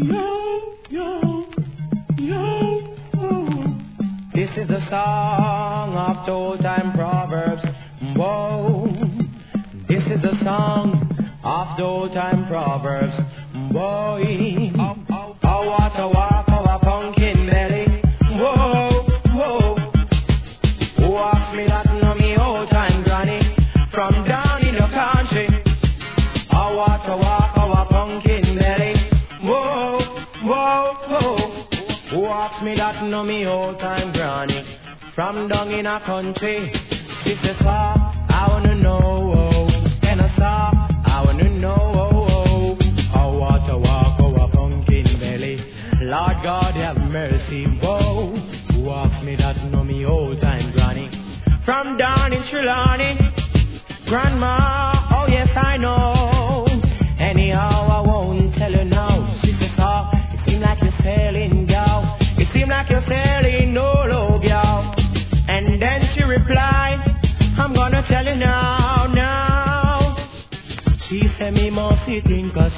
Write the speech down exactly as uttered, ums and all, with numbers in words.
yo, yo, oh. This is the song of old time proverbs. Whoa. This is the song of the old time proverbs. Boy, oh, oh, oh, what a walk of a pumpkin belly. Whoa, whoa. Who asked me that? Know me old time granny from down in the country. Oh, what a walk of a pumpkin belly. Whoa, whoa, whoa. Who asked me that? Know me old time granny from down in a country. This is all I wanna know. And I saw I wanna know. Oh, what a walk of a pumpkin belly. Lord God have mercy. Whoa. Who asked me that? Know me old time granny from down in Trelawney. Grandma, oh yes I know. Anyhow I won't tell you now. Sister saw, it seems like you're sailing, gal. It seems like you're sailing, no low, gal. And then she replied, I'm gonna tell you now, now. She said me must think, cause